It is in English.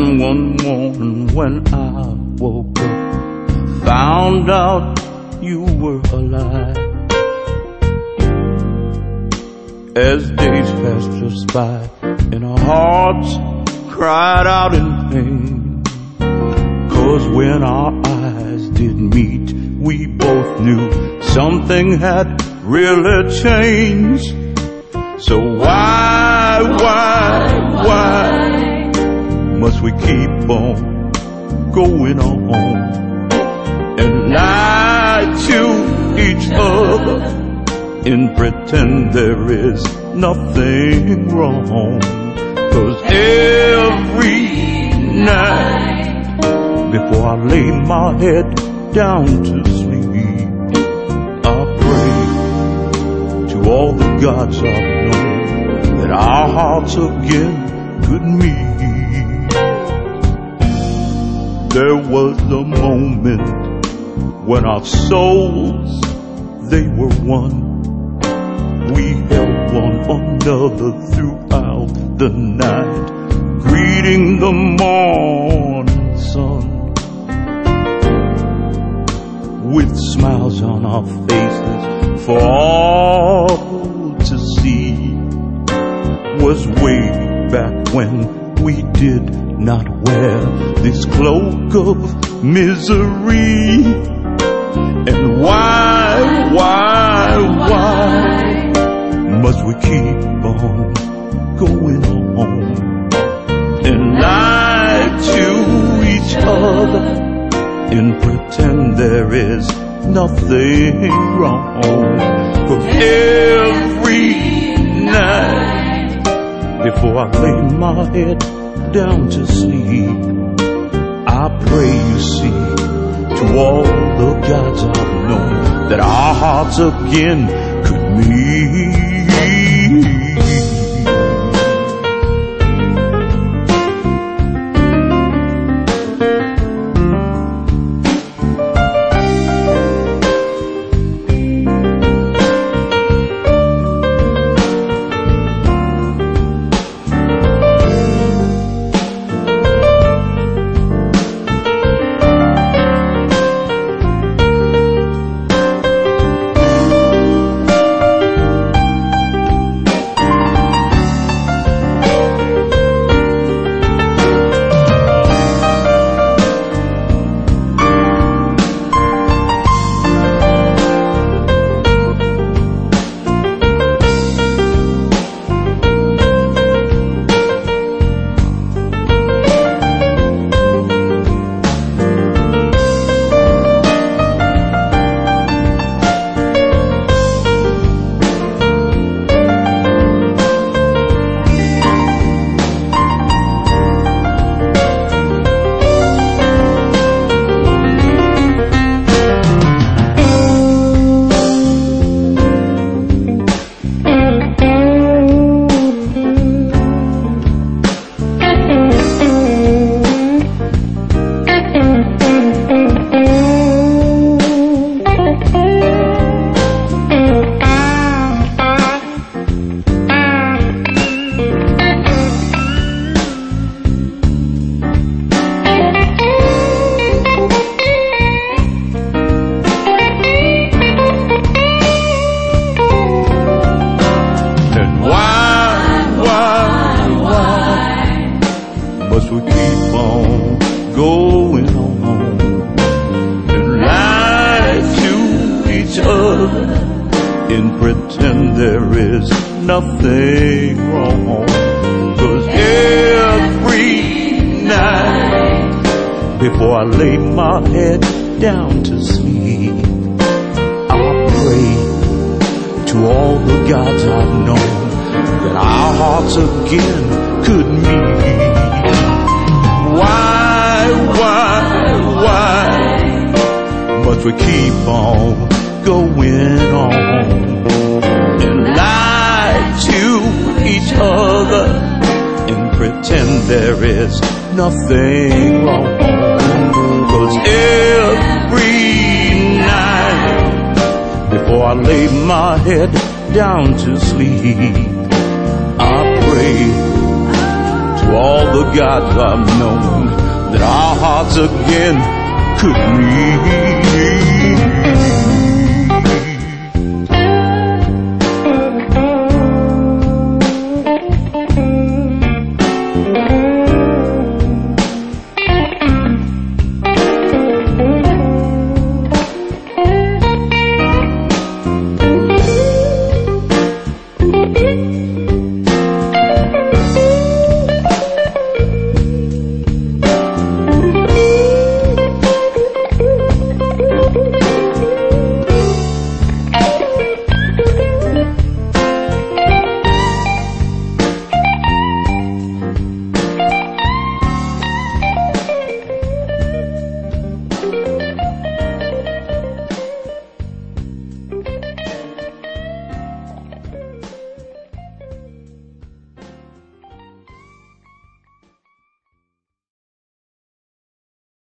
Then one morning when I woke up, found out you were alive. As days passed us by and our hearts cried out in pain, 'cause when our eyes did meet, we both knew something had really changed. So why must we keep on going on and lie to each other and pretend there is nothing wrong? 'Cause every night before I lay my head down to sleep, I pray to all the gods I've known that our hearts again could meet. There was a moment when our souls, they were one. We held one another throughout the night, greeting the morning sun. With smiles on our faces for all to see, was way back when we did not wear this cloak of misery. And why must we keep on going on and lie to each other and pretend there is nothing wrong? 'Cause every night before I lay my head down to sleep, I pray, you see, to all the gods I've known that our hearts again could meet. Must we keep on going on and lie to each other and pretend there is nothing wrong? 'Cause every night before I lay my head down to sleep, I pray to all the gods I've known that our hearts again could meet. Why must we keep on going on and lie to each other and pretend there is nothing wrong? 'Cause every night before I lay my head down to sleep, I pray to to all the gods I've known, that our hearts again could meet.